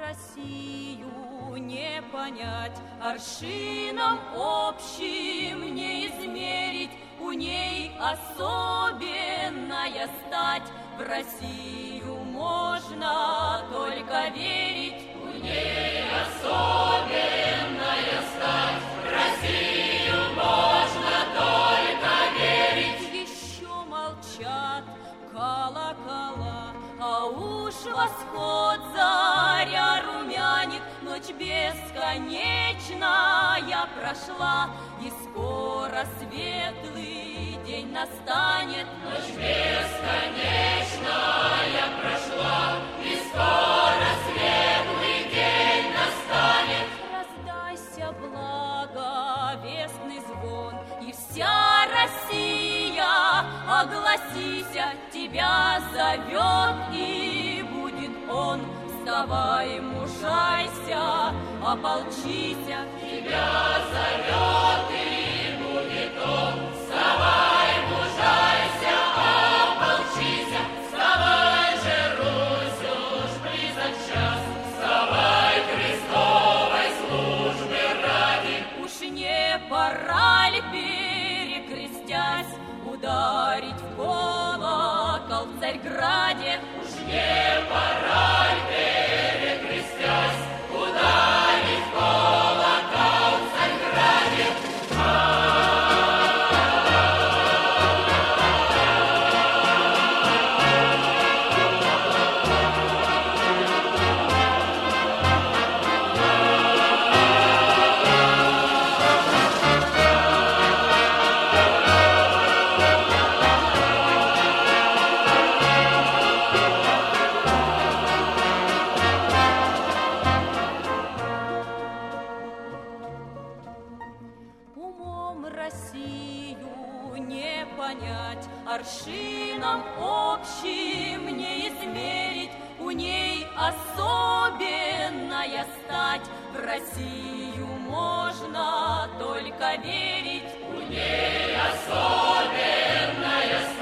Россию не понять, аршином общим не измерить, у ней особенная стать. В Россию можно только верить, у ней особенная стать. В Россию можно только верить. Еще молчат колокола, а уж восход заря румянит. Ночь бесконечная прошла, и скоро светлый день настанет. Ночь бесконечная прошла, и скоро светлый день настанет. Раздайся благовестный звон, и вся Россия, огласися, тебя зовет, и будет он. Вставай, мужайся, ополчися, тебя зовет, и будет он. Вставай, мужайся, ополчися, вставай же, Русь, уж близок час, вставай крестовой службы ради. Уж не пора ли, перекрестясь, ударить в колокол в Царьграде? Уж не пора ли, перекрестясь, ударить в колокол в Царьграде? Россию не понять, аршином общим не измерить, у ней особенная стать. В Россию можно только верить, у ней особенная стать.